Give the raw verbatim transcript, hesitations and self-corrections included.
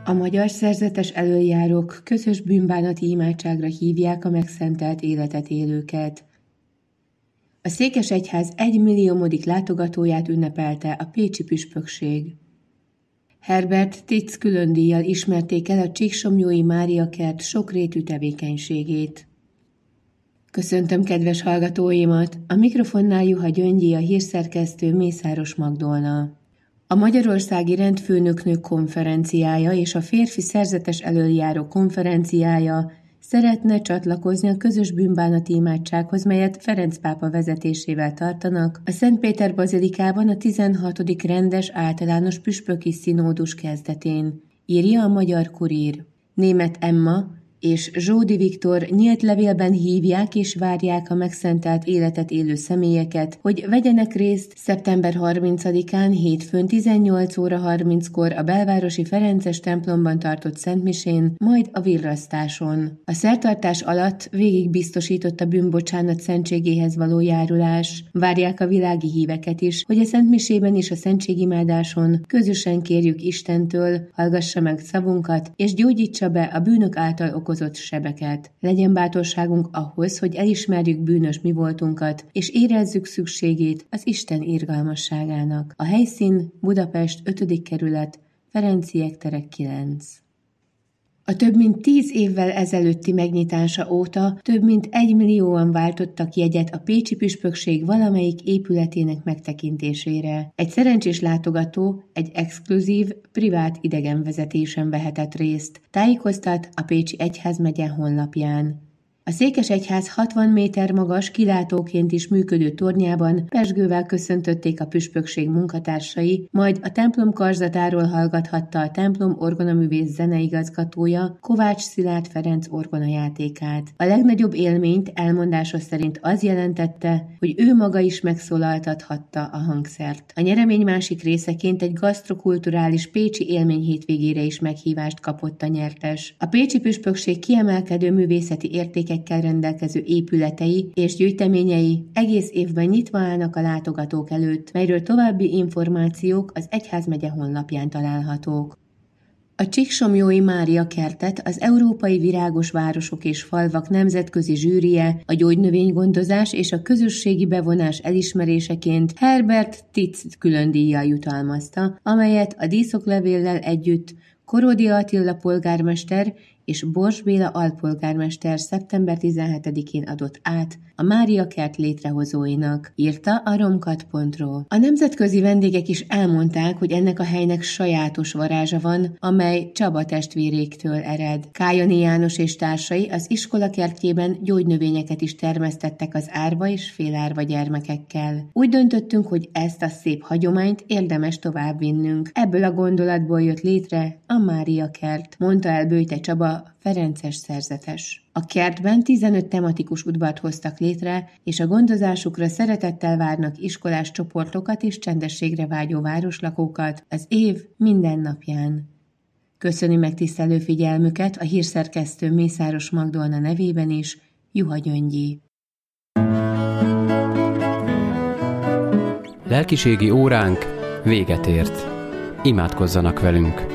A magyar szerzetes elöljárók közös bűnbánati imádságra hívják a megszentelt életet élőket. A székesegyház egymilliómodik látogatóját ünnepelte a pécsi püspökség. Herbert Titz különdíjjal ismerték el a Csíksomlyói Mária Kert sokrétű tevékenységét. Köszöntöm kedves hallgatóimat, a mikrofonnál Juha Gyöngyi, a hírszerkesztő Mészáros Magdolna. A Magyarországi Rendfőnöknők konferenciája és a Férfi Szerzetes Elöljáró konferenciája szeretne csatlakozni a közös bűnbánati imádsághoz, melyet Ferenc pápa vezetésével tartanak a Szentpéter bazilikában a tizenhatodik rendes általános püspöki színódus kezdetén, írja a Magyar Kurír. Németh Emma és Zsódi Viktor nyílt levélben hívják és várják a megszentelt életet élő személyeket, hogy vegyenek részt szeptember harmincadikán hétfőn tizennyolc óra harminckor a belvárosi Ferences templomban tartott szentmisén, majd a virrasztáson. A szertartás alatt végig biztosított a bűnbocsánat szentségéhez való járulás. Várják a világi híveket is, hogy a szentmisében és a szentségimádáson közösen kérjük Istentől, hallgassa meg szavunkat, és gyógyítsa be a bűnök által okozott sebeket. Legyen bátorságunk ahhoz, hogy elismerjük bűnös mi voltunkat, és érezzük szükségét az Isten irgalmasságának. A helyszín Budapest ötödik kerület, Ferenciek tere kilenc. A több mint tíz évvel ezelőtti megnyitása óta több mint egymillióan váltottak jegyet a pécsi püspökség valamelyik épületének megtekintésére. Egy szerencsés látogató egy exkluzív, privát idegenvezetésen vehetett részt, tájékoztat a Pécsi Egyházmegye honlapján. A székesegyház hatvan méter magas, kilátóként is működő tornyában pezsgővel köszöntötték a püspökség munkatársai, majd a templom karzatáról hallgathatta a templom orgonaművész zeneigazgatója, Kovács Szilárd Ferenc orgonajátékát. A legnagyobb élményt elmondása szerint az jelentette, hogy ő maga is megszólaltathatta a hangszert. A nyeremény másik részeként egy gasztrokulturális pécsi élmény hétvégére is meghívást kapott a nyertes. A pécsi püspökség kiemelkedő művészeti értéke rendelkező épületei és gyűjteményei egész évben nyitva állnak a látogatók előtt, melyről további információk az egyházmegye honlapján találhatók. A Csíksomlyói Mária Kertet az Európai Virágos Városok és Falvak nemzetközi zsűrije a gyógynövénygondozás és a közösségi bevonás elismeréseként Herbert Titz különdíjjal jutalmazta, amelyet a díszoklevéllel együtt Korodi Attila polgármester és Bors Béla alpolgármester szeptember tizenhetedikén adott át a Mária Kert létrehozóinak, írta a romkat pont ro. A nemzetközi vendégek is elmondták, hogy ennek a helynek sajátos varázsa van, amely Csaba testvéréktől ered. Kályani János és társai az iskola kertjében gyógynövényeket is termesztettek az árva és félárva gyermekekkel. Úgy döntöttünk, hogy ezt a szép hagyományt érdemes továbbvinnünk. Ebből a gondolatból jött létre a Mária Kert, mondta el Böjte Csaba, ferences szerzetes. A kertben tizenöt tematikus udvart hoztak létre, és a gondozásukra szeretettel várnak iskolás csoportokat és csendességre vágyó városlakókat az év minden napján. Köszöni megtisztelő figyelmüket a hírszerkesztő Mészáros Magdolna nevében is, Juha Gyöngyi. Lelkiségi óránk véget ért. Imádkozzanak velünk!